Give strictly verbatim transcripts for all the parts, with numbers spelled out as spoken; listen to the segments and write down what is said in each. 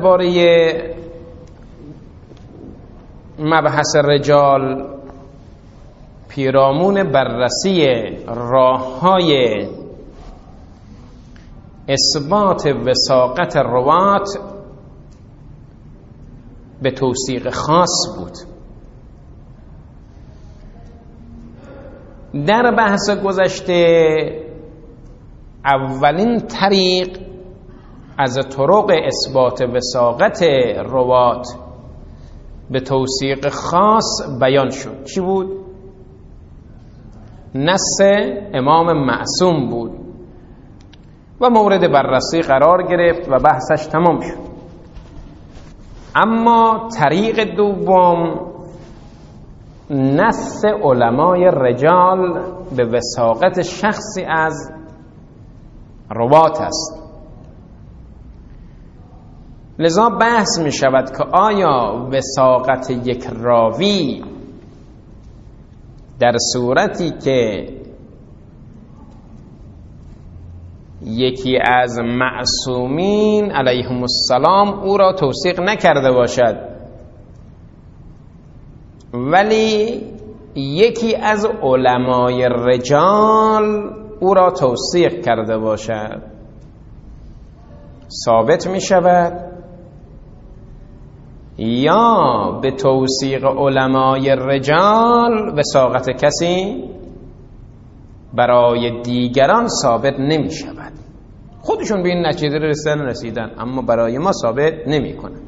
درباره مبحث رجال پیرامون بررسی راه‌های اثبات وثاقت روات به توثیق خاص بود. در بحث گذشته اولین طریق از طرق اثبات وثاقت روات به توثیق خاص بیان شد. چی بود؟ نص امام معصوم بود و مورد بررسی قرار گرفت و بحثش تمام شد. اما طریق دوم نص علمای رجال به وثاقت شخصی از روات است. لذا بحث می شود که آیا وثاقت یک راوی در صورتی که یکی از معصومین علیهم السلام او را توثیق نکرده باشد ولی یکی از علمای رجال او را توثیق کرده باشد، ثابت می شود یا به توثیق علمای رجال وثاقت کسی برای دیگران ثابت نمی شود؟ خودشون به این نتیجه رسیدن رسیدن اما برای ما ثابت نمی کنن.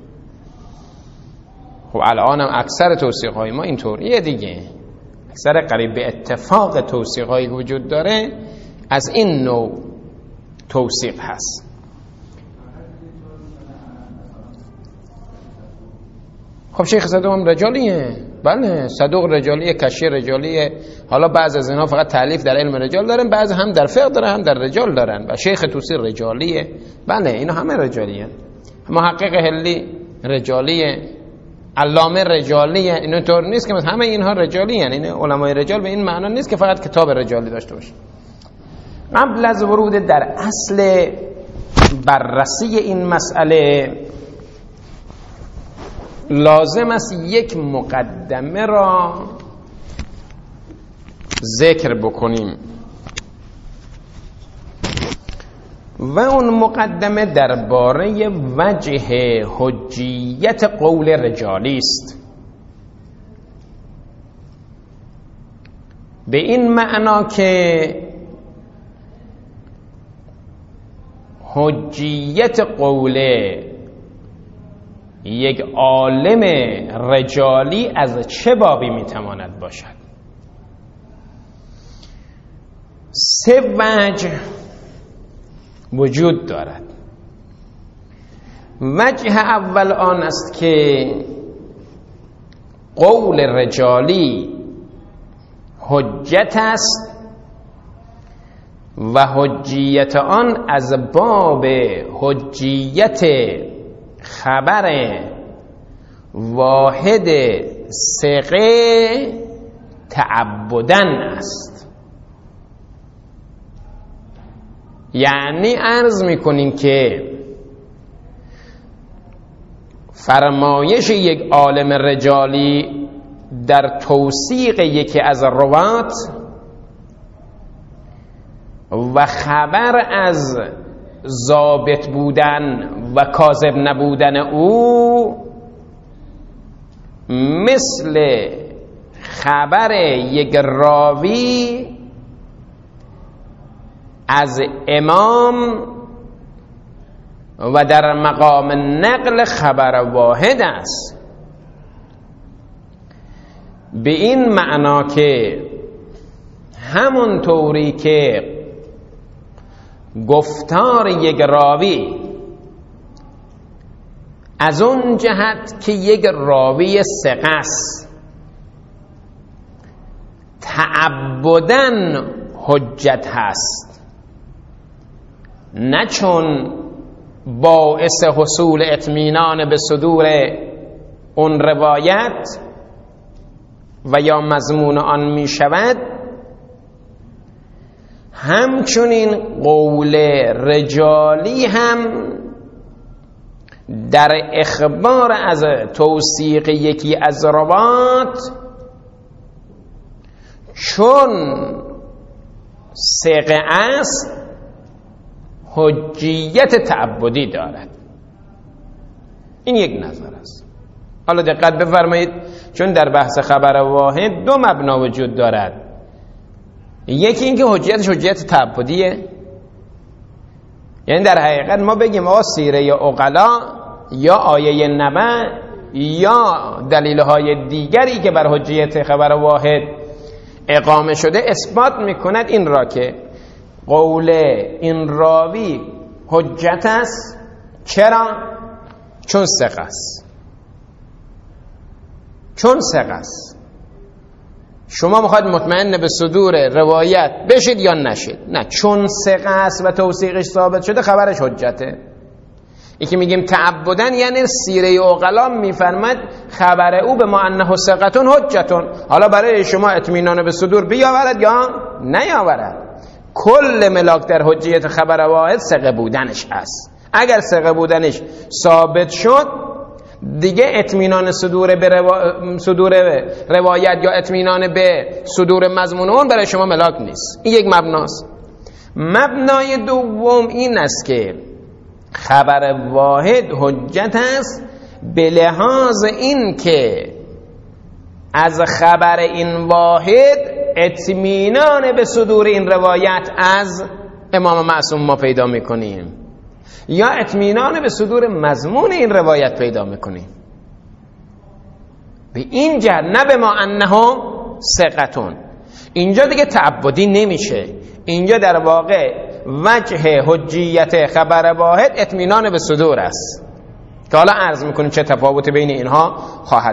خب الان هم اکثر توثیق های ما اینطوریه دیگه، اکثر قریب به اتفاق توثیق هایی وجود داره از این نوع توثیق هست. خب شیخ صدوق هم رجالیه، بله صدوق رجالیه، کشی رجالیه. حالا بعض از اینها فقط تعلیف در علم رجال دارن، بعض هم در فقه دارن هم در رجال دارن. و شیخ توسی رجالیه، بله اینا همه رجالیه. محقق هلی رجالیه، علامه رجالیه. اینو طور نیست که همه اینها رجالیه، این علمای رجال به این معنا نیست که فقط کتاب رجالی داشته باشه. قبل از ورود در اصل بررسی این مسئله لازم است یک مقدمه را ذکر بکنیم و اون مقدمه درباره وجه حجیت قول رجالی است. به این معنا که حجیت قول یک عالم رجالی از چه بابی میتواند باشد؟ سه وجه وجود دارد. وجه اول آن است که قول رجالی حجت است و حجیت آن از باب حجیت خبر واحد ثقه تعبدن است. یعنی عرض میکنیم که فرمایش یک عالم رجالی در توثیق یکی از روات و خبر از ضابط بودن و کاذب نبودن او مثل خبر یک راوی از امام و در مقام نقل خبر واحد است. به این معنا که همون طوری که گفتار یک راوی از اون جهت که یک راوی ثقه است تعبداً حجت هست، نه چون باعث حصول اطمینان به صدور اون روایت و یا مضمون آن می شود، همچنین قول رجالی هم در اخبار از توثیق یکی از روات چون ثقه است حجیت تعبدی دارد. این یک نظر است. حالا دقت بفرمایید، چون در بحث خبر واحد دو مبنا وجود دارد. یکی این که حجیتش حجیت تعبدیه، یعنی در حقیقت ما بگیم آقا سیره عقلا یا آیه نبع یا دلیل‌های دیگری که بر حجیت خبر واحد اقامه شده اثبات میکند این را که قول این راوی حجت است. چرا؟ چون ثقه است. چون ثقه است. شما میخواید مطمئن به صدور روایت بشید یا نشید؟ نه، چون ثقه است و توثیقش ثابت شده خبرش حجته. یکی میگیم تعبدن یعنی سیره عقلا میفرماد خبر او به ما انه ثقتون حجتون. حالا برای شما اطمینان به صدور بیاورد یا نیاورد، کل ملاک در حجیت خبر واحد ثقه بودنش است. اگر ثقه بودنش ثابت شد دیگه اطمینان صدور به روا... صدور روایت یا اطمینان به صدور مضمون اون برای شما ملاک نیست. این یک مبناست. مبنای دوم این است که خبر واحد حجت است به لحاظ این که از خبر این واحد اطمینان به صدور این روایت از امام معصوم ما پیدا میکنیم یا اطمینان به صدور مضمون این روایت پیدا میکنیم. به این جهت، نه به ما انه ثقتون. اینجا دیگه تعبدی نمیشه، اینجا در واقع وجه حجیت خبر واحد اطمینان به صدور است که حالا عرض میکنیم چه تفاوت بین اینها خواهد.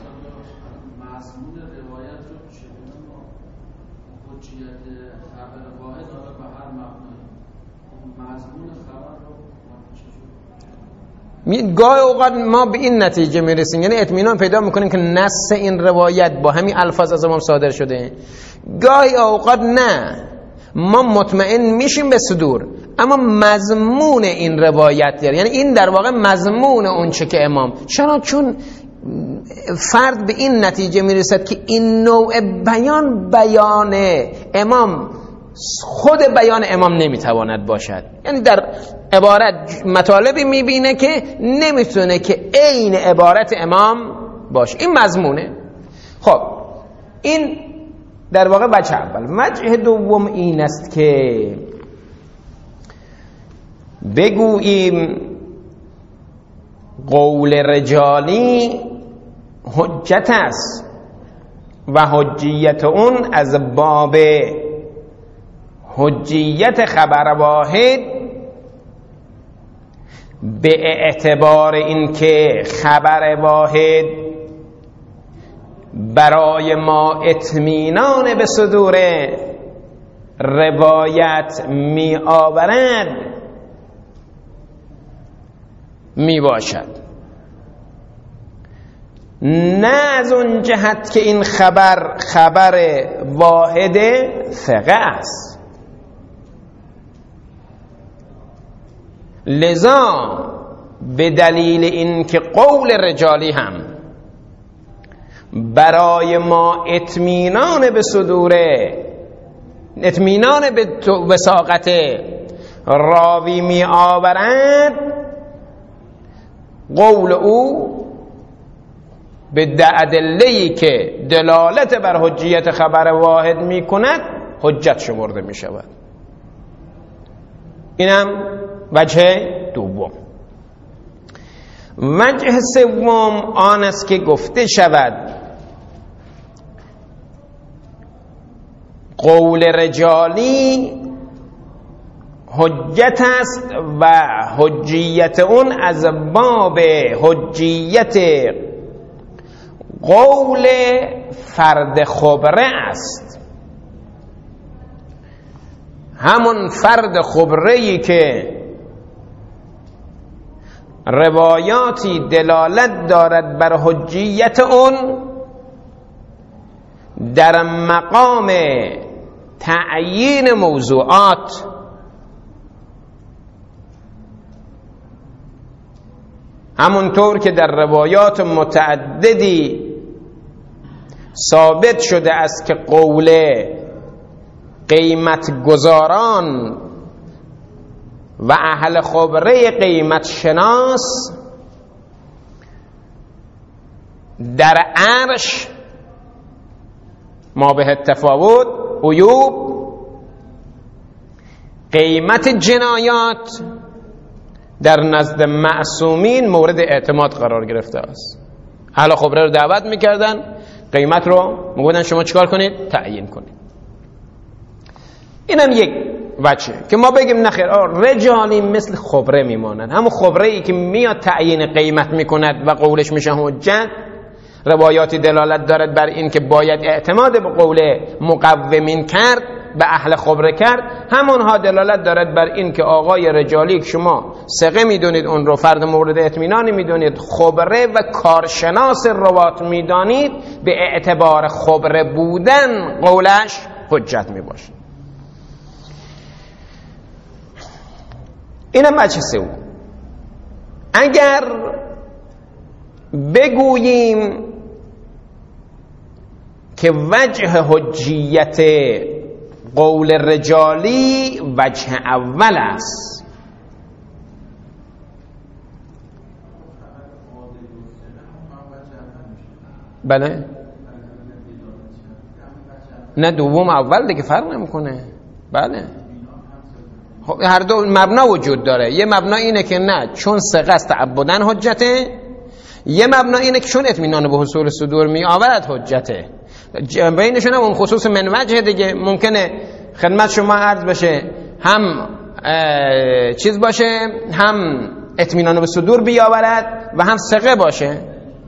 گاهی اوقات ما به این نتیجه میرسیم، یعنی اطمینان پیدا میکنیم که نص این روایت با همین الفاظ از امام صادر شده. گاهی اوقات نه، ما مطمئن میشیم به صدور اما مضمون این روایت داره، یعنی این در واقع مضمون اون چه که امام. چرا؟ چون فرد به این نتیجه میرسد که این نوع بیان بیان امام خود بیان امام نمیتواند باشد، یعنی در عبارت مطالبی میبینه که نمیتونه که عین عبارت امام باشه. این مضمونه. خب این در واقع وجه اول. وجه دوم این است که بگوییم قول رجالی حجت است و حجیت اون از باب حجیت خبر واحد به اعتبار اینکه خبر واحد برای ما اطمینان به صدور روایت می آورد می باشد، نه از اون جهت که این خبر خبر واحد ثقه است. لذا به دلیل این که قول رجالی هم برای ما اطمینان به صدوره، اطمینان به وثاقت راوی می آورد، قول او به ادله‌ای که دلالت بر حجیت خبر واحد می کند حجت شمرده می شود. اینم وجه دوم. وجه سوم آن است که گفته شود قول رجالی حجت است و حجیت اون از باب حجیت قول فرد خبره است. همون فرد خبره‌ای که روایاتی دلالت دارد بر حجیت اون در مقام تعیین موضوعات همونطور که در روایات متعددی ثابت شده است که قول قیمت گذاران و اهل خبره قیمت شناس در عرش ما به تفاوت عیوب قیمت جنایات در نزد معصومین مورد اعتماد قرار گرفته است. اهل خبره رو دعوت میکردن، قیمت رو میگفتن شما چیکار کنید؟ تعیین کنید. اینم یک وجه که ما بگیم نخیر رجالی مثل خبره میمانند، همون خبره ای که میاد تعیین قیمت میکند و قولش میشه حجت. روایاتی دلالت دارد بر این که باید اعتماد به قول مقومین کرد، به اهل خبره کرد. همونها دلالت دارد بر این که آقای رجالی که شما ثقه میدونید، اون رو فرد مورد اطمینانی میدونید، خبره و کارشناس روات میدانید، به اعتبار خبره بودن قولش حجت میباشد. اینم وجه سوم. اگر بگوییم که وجه حجیت قول رجالی وجه اول است، بله نه دوم اول دیگه فرق نمیکنه. بله خب هر دو مبنا وجود داره. یه مبنا اینه که نه چون ثقه است تعبدن حجته، یه مبنا اینه که چون اطمینان به حصول صدور می آورد حجته. بینشون هم اون خصوص من وجه دیگه. ممکنه خدمت شما عرض بشه هم چیز باشه، هم اطمینان به صدور بیاورد و هم ثقه باشه.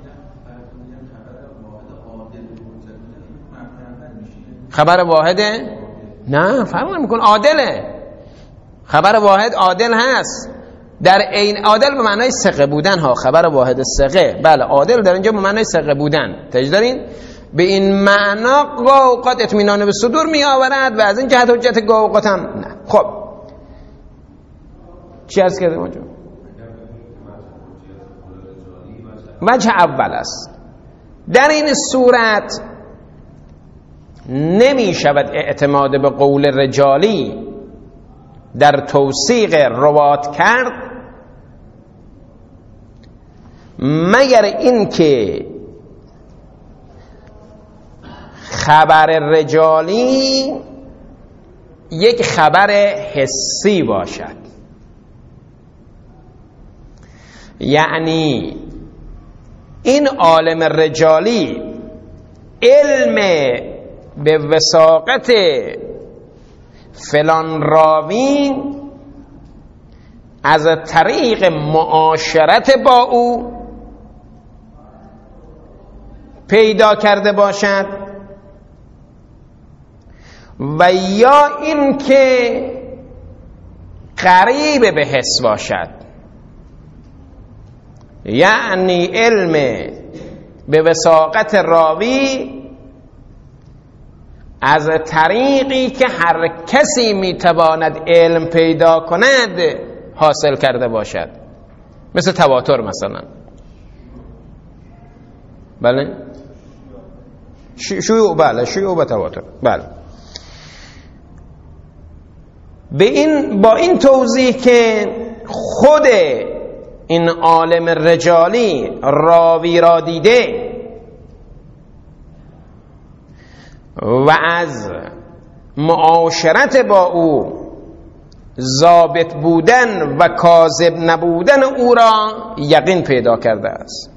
خبر واحده؟ نه فرق نمیکنه، عادله. خبر واحد عادل هست در این عادل به معنای ثقه بودن ها. خبر واحد ثقه، بله عادل در اینجا به معنای ثقه بودن. تجد دارین؟ به این معنا گاه اوقات اطمینان به صدور می آورد و از این جهت حجت گاه اوقات هم نه. خب چی عرض کردیم اونجا؟ وجه اول است. در این صورت نمی شود اعتماد به قول رجالی در توثیق روات کرد مگر اینکه خبر رجالی یک خبر حسی باشد. یعنی این عالم رجالی علم به وثاقت فلان راوی از طریق معاشرت با او پیدا کرده باشد و یا این که قریب به حس باشد. یعنی علم به وثاقت راوی از طریقی که هر کسی میتواند علم پیدا کند حاصل کرده باشد، مثل تواتر مثلا. بله شیوع، بله شیوع و تواتر. بله به این با این توضیح که خود این عالم رجالی راوی را دیده و از معاشرت با او ضابط بودن و کاذب نبودن او را یقین پیدا کرده است.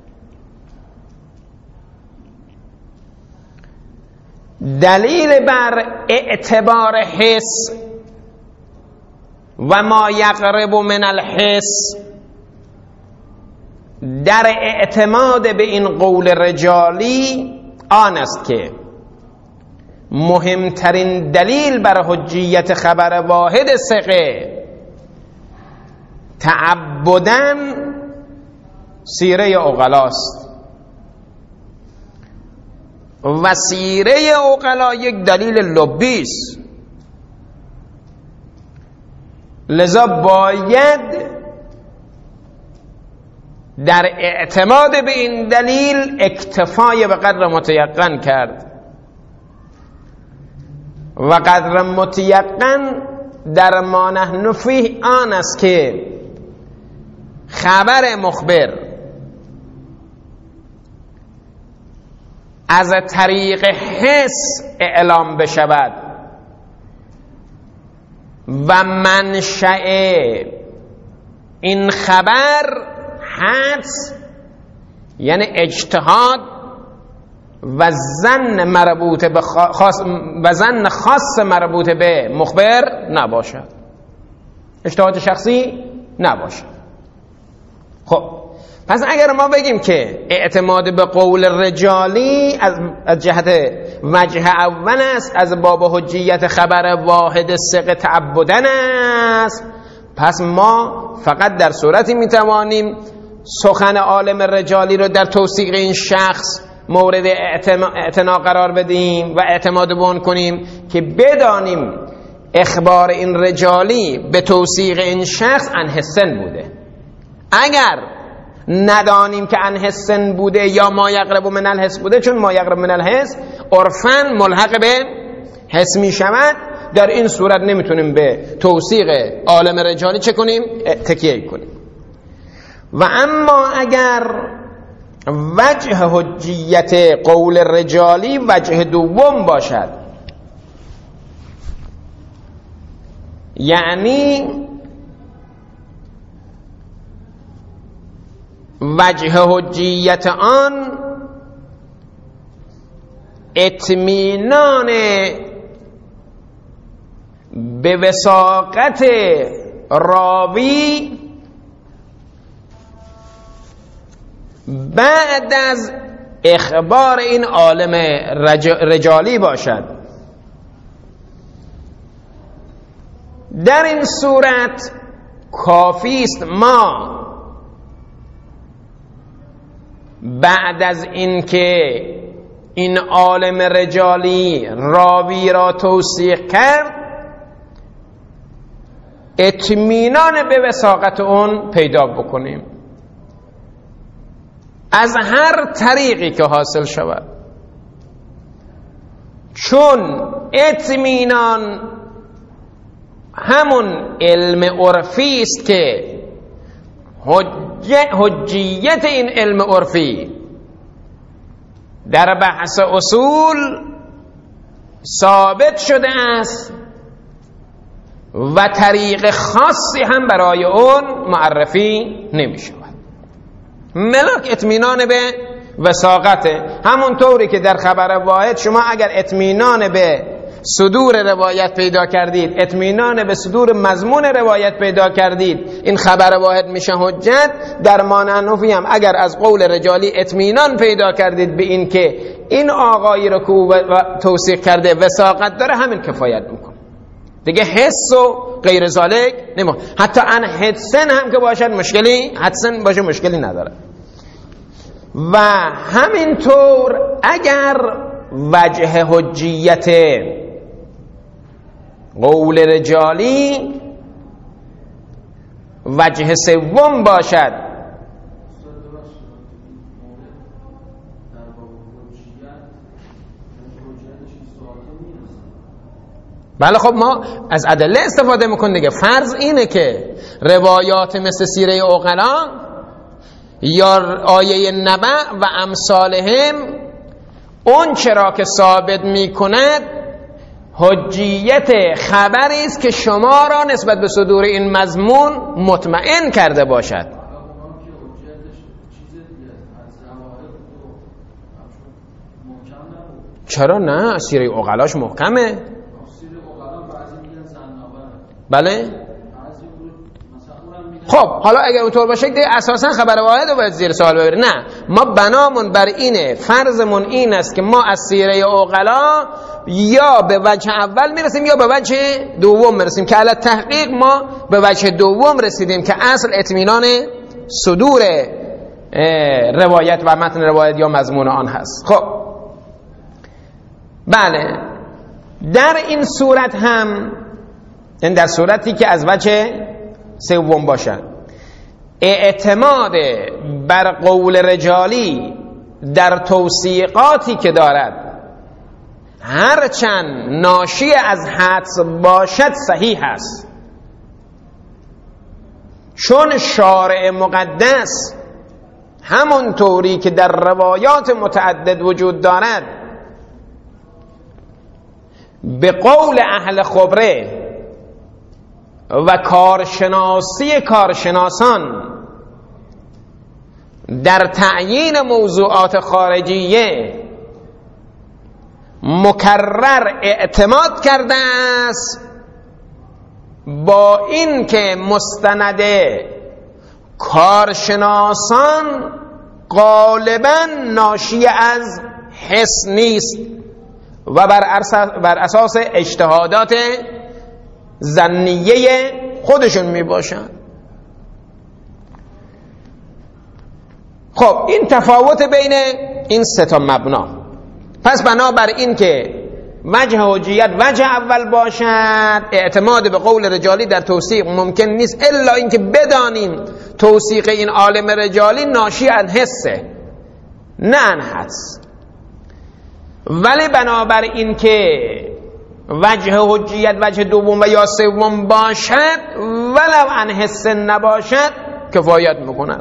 دلیل بر اعتبار حس و ما یقرب من الحس در اعتماد به این قول رجالی آن است که مهمترین دلیل بر حجیت خبر واحد ثقه تعبدن سیره عقلاست و سیره عقلا یک دلیل لبی است. لذا باید در اعتماد به این دلیل اکتفای به قدر متیقن کرد و قدر متیقن در ما نحن فیه آن است که خبر مخبر از طریق حس اعلام بشود و منشأ این خبر حدس یعنی اجتهاد و ظن مربوط به خاص و ظن خاص مربوط به مخبر نباشد، اجتهاد شخصی نباشد. خب پس اگر ما بگیم که اعتماد به قول رجالی از جهت وجه اول است، از باب حجیت خبر واحد ثقه تعبدن است، پس ما فقط در صورتی میتوانیم سخن عالم رجالی رو در توثیق این شخص مورد اعتنا قرار بدیم و اعتماد به اون کنیم که بدانیم اخبار این رجالی به توثیق این شخص عن حسن بوده. اگر ندانیم که عن حسن بوده یا ما یقرب من الحس بوده، چون ما یقرب من الحس عرفاً ملحق به حس می شود، در این صورت نمیتونیم به توثیق عالم رجالی چه کنیم؟ تکیه کنیم. و اما اگر وجه حجیت قول رجالی وجه دوم باشد، یعنی وجه حجیت آن اطمینان به وثاقت راوی بعد از اخبار این عالم رجالی باشد. در این صورت کافی است ما بعد از اینکه این عالم رجالی راوی را توثیق کرد، اطمینان به وثاقت اون پیدا بکنیم از هر طریقی که حاصل شود، چون اطمینان همون علم عرفی است که حجیت این علم عرفی در بحث اصول ثابت شده است و طریق خاصی هم برای اون معرفی نمی شود. ملاک اطمینان به وثاقته، همون طوری که در خبر واحد شما اگر اطمینان به صدور روایت پیدا کردید، اطمینان به صدور مضمون روایت پیدا کردید، این خبر واحد میشه حجت. در مانعنفی هم اگر از قول رجالی اطمینان پیدا کردید به این که این آقایی رو که او توثیق کرده وثاقت داره، همین کفایت میکنه دیگه. حس و غیر ذالک نمو، حتی ان حدسن هم که باشد مشکلی، حدسن باشه مشکلی نداره. و همینطور اگر وجه حجیت قول رجالی وجه سوم باشد، بله خب ما از ادله استفاده میکنیم دیگه. فرض اینه که روایات مثل سیره عقلا یا آیه نبع و امثالهم اون چرا که ثابت میکند حجیت خبری است که شما را نسبت به صدور این مضمون مطمئن کرده باشد. چرا نه؟ سیره عقلاش محکمه. بله خب حالا اگر اونطور باشه که اساسا خبر واحد رو باید زیر سوال ببریم. نه، ما بنامون بر اینه، فرضمون این است که ما از سیره عقلا یا به وجه اول میرسیم یا به وجه دوم میرسیم، که علی تحقیق ما به وجه دوم رسیدیم که اصل اطمینان صدور روایت و متن روایت یا مضمون آن هست. خب بله، در این صورت هم، این در صورتی که از وجه سوم باشد، اعتماد بر قول رجالی در توثیقاتی که دارد هرچند ناشی از حدس باشد صحیح است، چون شارع مقدس همون طوری که در روایات متعدد وجود دارد به قول اهل خبره و کارشناسی کارشناسان در تعیین موضوعات خارجیه مکرر اعتماد کرده است، با این که مستند کارشناسان غالبا ناشی از حس نیست و بر اساس اجتهادات ظنیه خودشون می باشن. خب این تفاوت بین این سه تا مبنا. پس بنابر این که وجه حجیت وجه اول باشد، اعتماد به قول رجالی در توثیق ممکن نیست الا اینکه بدانیم توثیق این عالم رجالی ناشی از حسه نه عن حدس. ولی بنابر این که وجه حجیت وجه دوم و یا سوم باشد ولو عن حس نباشد کفایت میکند.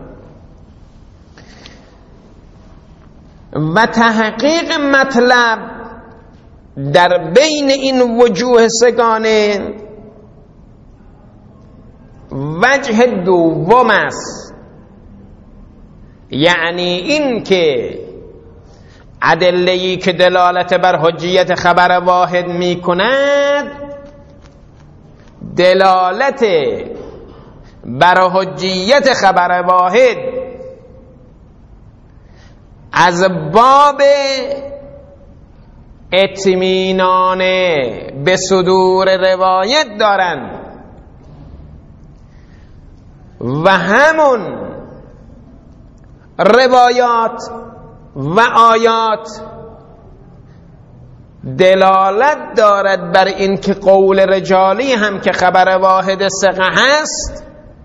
و تحقیق مطلب در بین این وجوه سگانه وجه دوم است، یعنی این که ادله‌ای که دلالت بر حجیت خبر واحد می کند دلالت بر حجیت خبر واحد از باب اطمینان به صدور روایت دارند و همون روایات و آیات دلالت دارد بر این که قول رجالی هم که خبر واحد ثقه هست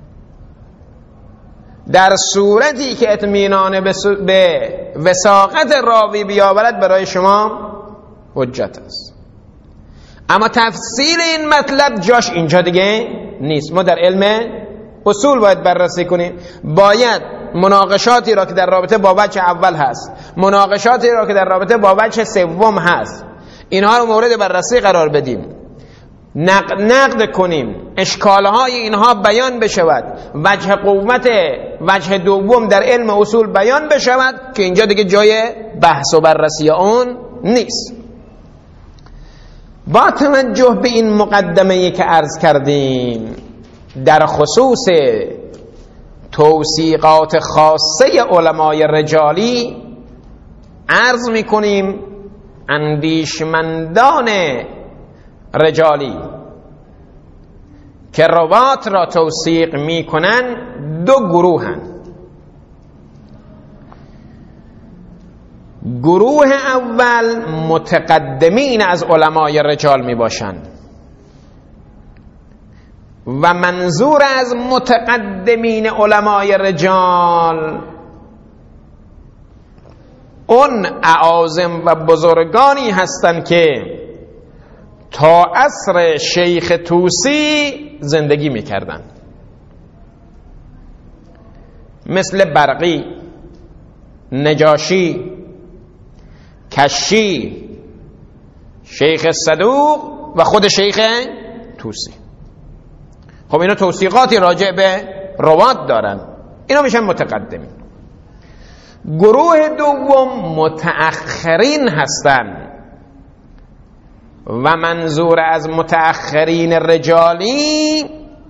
در صورتی که اطمینان به وثاقت راوی بیاورد برای شما حجت است. اما تفصیل این مطلب جاش اینجا دیگه نیست. ما در علم اصول باید بررسی کنیم، باید مناقشاتی را که در رابطه با وجه اول هست، مناقشاتی را که در رابطه با وجه سوم هست، اینها رو مورد بررسی قرار بدیم، نقد, نقد کنیم، اشکالهای اینها بیان بشود، وجه قوت وجه دوم در علم اصول بیان بشود که اینجا دیگه جای بحث و بررسی اون نیست. با توجه به این مقدمه‌ای که عرض کردیم در خصوص توثیقات خاصه علمای رجالی، عرض میکنیم اندیشمندان رجالی که روات را توثیق میکنن دو گروهن. گروه اول متقدمین از علمای رجال می باشند و منظور از متقدمین علمای رجال اون اعاظم و بزرگانی هستند که تا عصر شیخ طوسی زندگی میکردن، مثل برقی، نجاشی، کشی، شیخ صدوق و خود شیخ طوسی. خب اینا توثیقاتی راجع به روات دارن، اینا میشن متقدمین. گروه دوم متأخرین هستن و منظور از متأخرین رجالی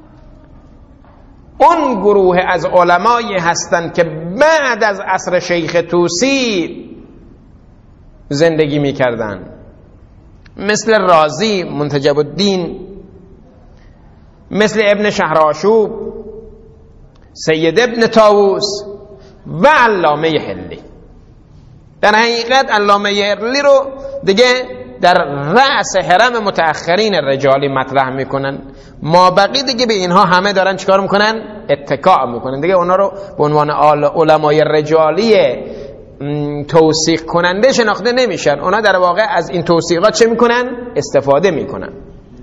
اون گروه از علمایی هستند که بعد از عصر شیخ طوسی زندگی میکردن، مثل رازی منتجب الدین، مثل ابن شهرآشوب، سید ابن طاووس و علامه حلی. در حقیقت علامه حلی رو دیگه در رأس حرم متأخرین رجالی مطرح میکنن، ما بقی دیگه به اینها همه دارن چیکار میکنن؟ اتکا میکنن دیگه. اونا رو به عنوان علمای رجالی توثیق کننده شناخته نمیشن. اونا در واقع از این توثیقات چه میکنن؟ استفاده میکنن.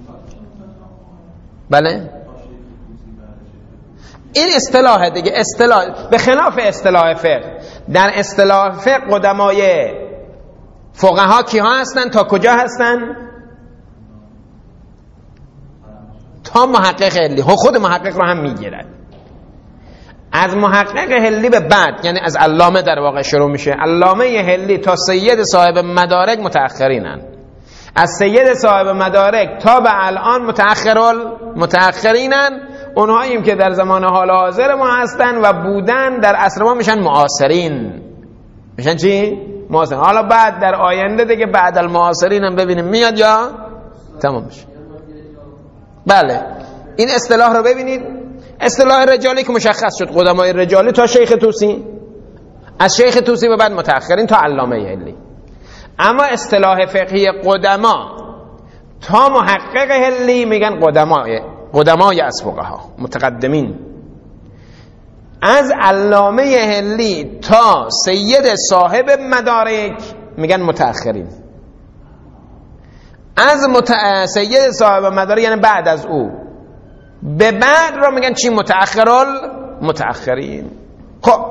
بله این اصطلاح دیگه، اصطلاح به خلاف اصطلاح فقه. در اصطلاح فقه قدمای فقها کیها هستن؟ تا کجا هستن؟ تا محقق حلی. خود محقق رو هم میگیرن. از محقق حلی به بعد، یعنی از علامه در واقع شروع میشه. علامه حلی تا سید صاحب مدارک متأخرینن. از سید صاحب مدارک تا به الان متأخرال متأخرینن. اونهاییم که در زمان حال حاضر ما هستن و بودن در عصر ما میشن معاصرین. میشن چی؟ معاصرین. حالا بعد در آینده دیگه بعد المعاصرین هم ببینیم میاد یا تمام میشه. بله این اصطلاح رو ببینید، اصطلاح رجالی که مشخص شد، قدمای رجالی تا شیخ طوسی، از شیخ طوسی به بعد متأخرین تا علامه حلی. اما اصطلاح فقهی قدما تا محقق حلی میگن قدمای قدمای از فقها متقدمین. از علامه حلی تا سید صاحب مدارک میگن متأخرین. از مت... سید صاحب مدارک یعنی بعد از او به بعد رو میگن چی؟ متأخرال متأخرین. خب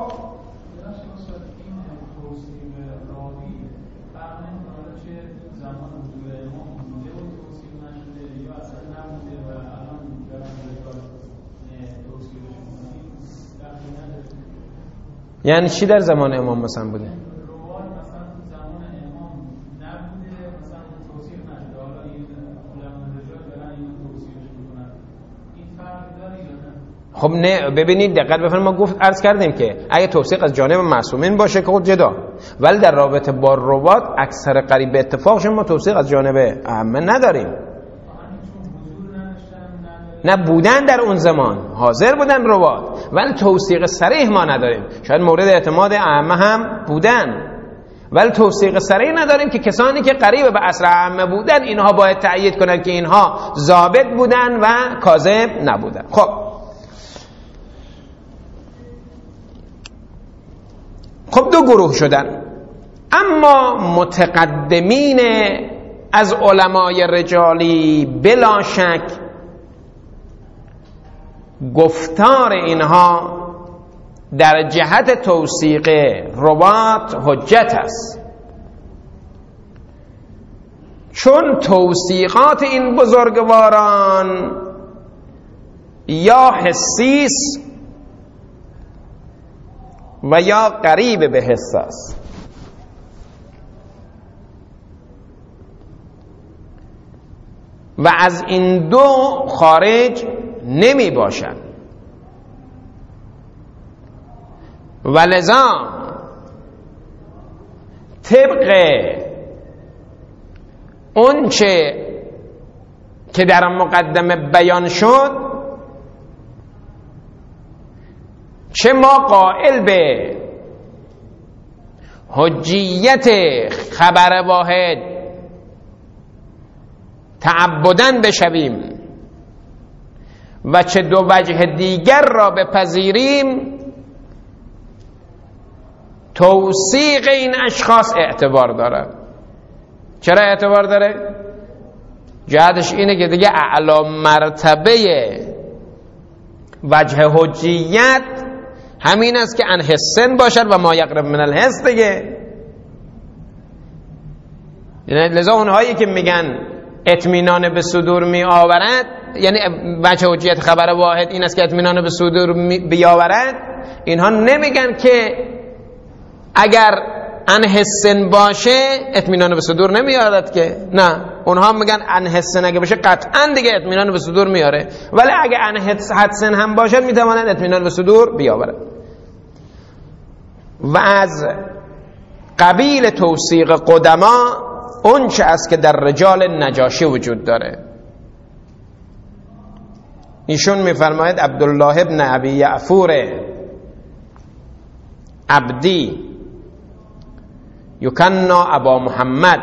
یعنی چی در زمان امام مثلا بوده؟ خب نه ببینید دقت بفرمایید، ما گفت عرض کردیم که اگه توثیق از جانب معصومین باشه که خود جدا، ولی در رابطه با روات اکثر قریب به اتفاقش ما توثیق از جانب ائمه نداریم. نه بودن در اون زمان حاضر بودن روات، ولی توثیق صریح ما نداریم. شاید مورد اعتماد ائمه هم بودن، ولی توثیق صریح نداریم که کسانی که قریب به عصر ائمه بودن اینها باید تأیید کنند که اینها ضابط بودن و کاذب نبودن. خب خب دو گروه شدن. اما متقدمین از علمای رجالی بلا شک گفتار اینها در جهت توثیق روات حجت است، چون توثیقات این بزرگواران یا حسی است و یا قریب به حس است. و از این دو خارج نمی باشند. و لذا طبق اون چه که در مقدمه بیان شد، چه ما قائل به حجیت خبر واحد تعبداً بشویم و چه دو وجه دیگر را بپذیریم، توثیق این اشخاص اعتبار دارد. چرا اعتبار داره؟ جهتش اینه که دیگه اعلی مرتبه وجه حجیت همین است که ان حسن باشد و ما یقرب من الحس دیگه. یعنی لذا اونهایی که میگن اطمینان به صدور می آورد، یعنی وجه حجیت خبر واحد این است که اطمینان به صدور بیاورد، اینها نمیگن که اگر ان حسن باشه اطمینان به صدور نمیارد که، نه، اونها میگن ان حسن اگه باشه قطعا دیگه اطمینان به صدور میاره، ولی اگه ان حسن هم باشه میتواند اطمینان به صدور بیاورد. و از قبیل توثیق قدما اون چه است که در رجال نجاشی وجود داره. ایشون میفرماید عبدالله ابن ابی یعفور عبدی یکنا ابا محمد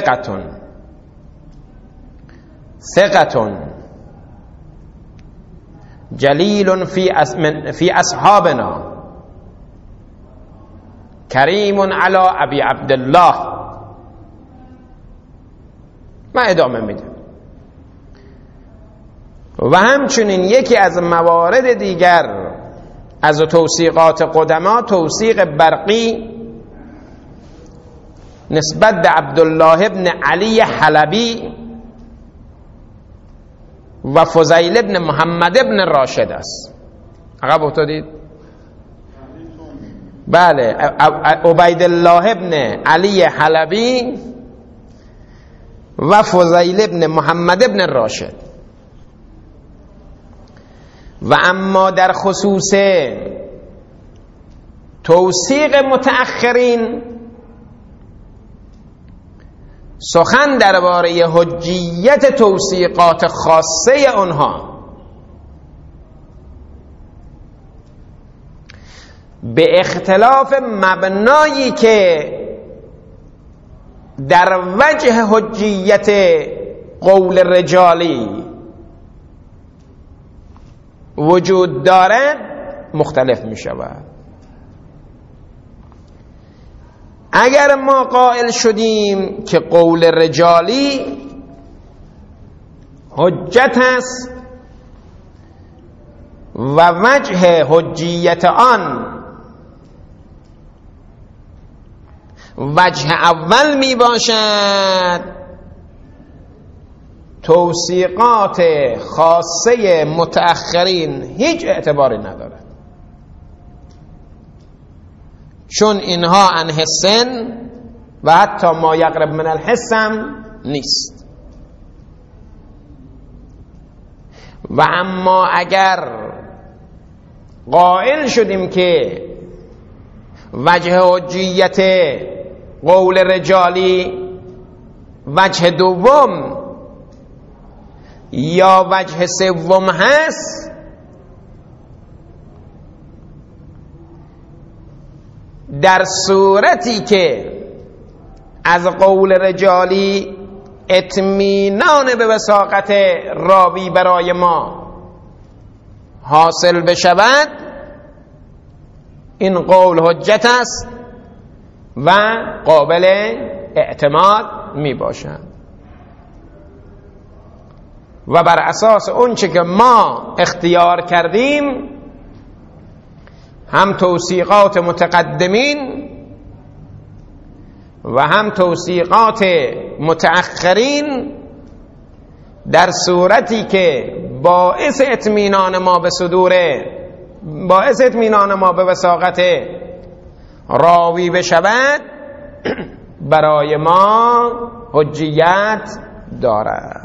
ثقتون ثقتون جلیل فی فی اصحابنا کریم علی ابی عبدالله. من ادامه میدم. و همچنین یکی از موارد دیگر از توثیقات قدما توثیق برقی نسبت به عبدالله ابن علی حلبی و فضیل ابن محمد ابن راشد است. عقب افتادید؟ بله، عبیدالله ابن علی حلبی و فضیل ابن محمد ابن راشد. و اما در خصوص توثیق متأخرین سخن درباره حجیت توثیقات خاصه آنها به اختلاف مبنایی که در وجه حجیت قول رجالی وجود دارد مختلف می شود. اگر ما قائل شدیم که قول رجالی حجت است و وجه حجیت آن وجه اول می باشد توثیقات خاصه متأخرین هیچ اعتباری ندارد، چون اینها عن حسن و حتی ما یقرب من الحسم نیست. و اما اگر قائل شدیم که وجه حجیت قول رجالی وجه دوم یا وجه سوم هست، در صورتی که از قول رجالی اطمینان به وثاقت راوی برای ما حاصل بشود، این قول حجت است و قابل اعتماد می باشد. و بر اساس اون چه که ما اختیار کردیم، هم توثیقات متقدمین و هم توثیقات متأخرین، در صورتی که باعث اطمینان ما به صدور باعث اطمینان ما به وثاقت راوی بشود، برای ما حجیت دارد.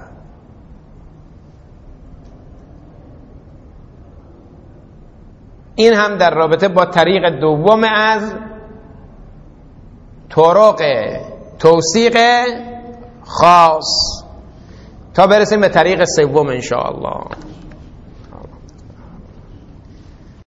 این هم در رابطه با طریق دوم از طرق توثیق خاص، تا برسیم به طریق سوم ان شاء الله.